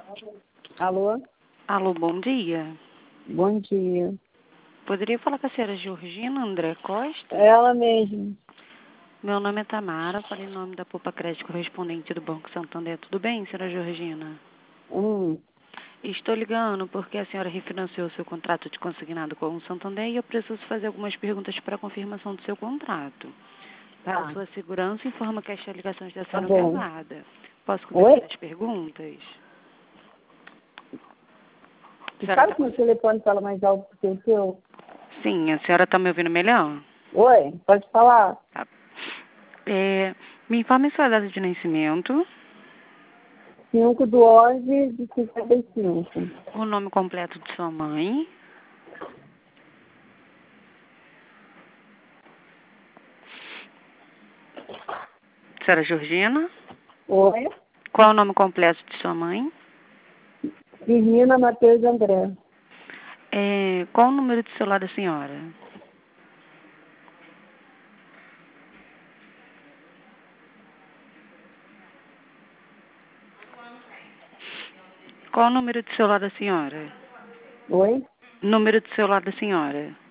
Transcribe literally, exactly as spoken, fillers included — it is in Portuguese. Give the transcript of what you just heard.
Alô? Alô, bom dia. Bom dia. Poderia falar com a senhora Georgina André Costa? Ela mesmo. Meu nome é Tamara, falei em nome da Poupa Crédito correspondente do Banco Santander. Tudo bem, senhora Georgina? Hum. Estou ligando porque a senhora refinanciou seu contrato de consignado com o Santander e eu preciso fazer algumas perguntas para confirmação do seu contrato. Para Tá. sua segurança, informa que esta ligação está Tá sendo bom. gravada. Posso Oi? começar as perguntas? A Você senhora sabe tá... que meu telefone fala mais alto do que o seu? Sim, a senhora está me ouvindo melhor? Oi? Pode falar. Tá. É, me informe sua data de nascimento, cinco do onze de cinquenta e cinco. o nome completo de sua mãe, senhora Georgina. Oi? Qual é o nome completo de sua mãe? Menina Matheus André. É, qual o número de celular da senhora? Qual o número de celular da senhora? Oi? Número de celular da senhora.